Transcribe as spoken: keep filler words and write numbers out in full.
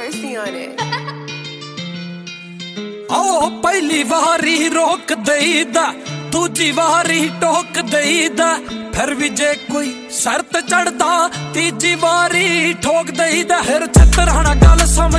Mercy on it. आओ पहली वारी रोक देईदा, दूजी वारी टोक देईदा, फिर भी जे कोई शर्त चढ़दा तीजी वारी ठोक देईदा। फिर छतराना गल समझ